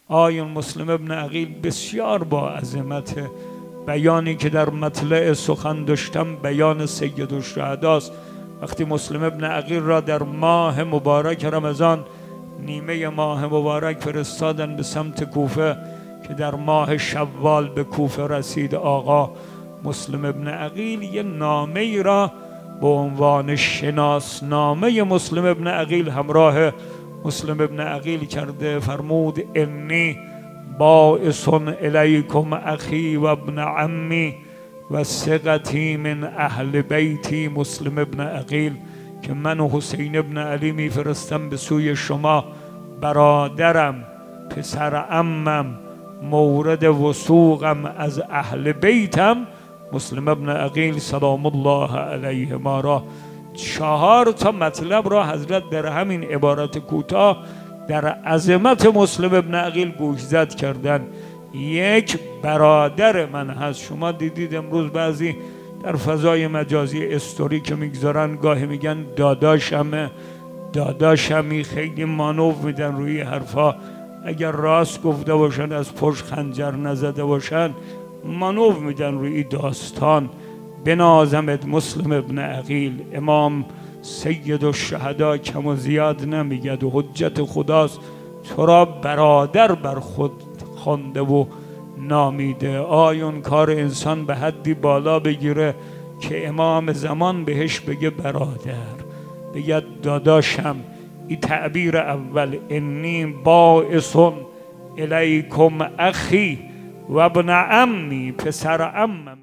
آیون مسلم ابن عقیل بسیار با عظمت. بیانی که در مطلع سخن داشتم بیان سید الشهداست. وقتی مسلم ابن عقیل را در ماه مبارک رمضان، نیمه ماه مبارک، فرستادن به سمت کوفه که در ماه شوال به کوفه رسید. آقا مسلم ابن عقیل یه نامه ای را به عنوان شناسنامه مسلم ابن عقیل همراه مسلم ابن عقیل کرده. فرمود انی باعث الیکم اخی و ابن عمی و ثقتی من اهل بیتی مسلم ابن عقیل، که من و حسین ابن علی میفرستم به سوی شما، برادرم، پسر عمم، مورد وثوقم از اهل بیتم مسلم ابن عقیل سلام الله علیه ما را. 4 تا مطلب را حضرت در همین عبارت کوتاه در عظمت مسلم ابن عقیل گوشزد کردن. یک، برادر من هست. شما دیدید امروز بعضی در فضای مجازی استوری که میگذارن گاهی میگن داداشمه، داداشمی، خیلی مانور میدن روی حرفا. اگر راست گفته باشن، از پشت خنجر نزده باشن، مانور میدن روی داستان. بنازمت مسلم ابن عقیل، امام سید الشهدا کم و زیاد نمیگد و حجت خداست. تو را برادر بر خود خوانده و نامیده. آیون کار انسان به حدی بالا بگیره که امام زمان بهش بگه برادر، بگه داداشم. این تعبیر اول، انی باعث الیکم اخی و ابن عمی، پسر عمم.